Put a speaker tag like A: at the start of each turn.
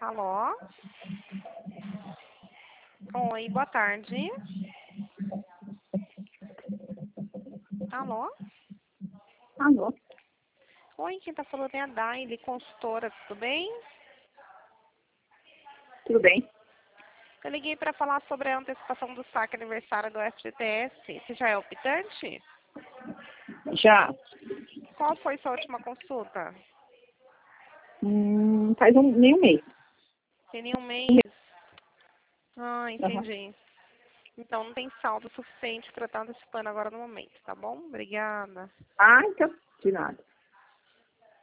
A: Alô? Oi, boa tarde. Alô?
B: Alô?
A: Oi, quem tá falando é a Daile, consultora, tudo bem?
B: Tudo bem?
A: Eu liguei para falar sobre a antecipação do saque aniversário do FGTS. Você já é optante?
B: Já.
A: Qual foi sua última consulta?
B: Faz nem um mês.
A: Tem nenhum mês? Ah,
B: Uhum.
A: entendi. Então não tem saldo suficiente para estar antecipando agora no momento, tá bom? Obrigada.
B: Ah, então, de nada.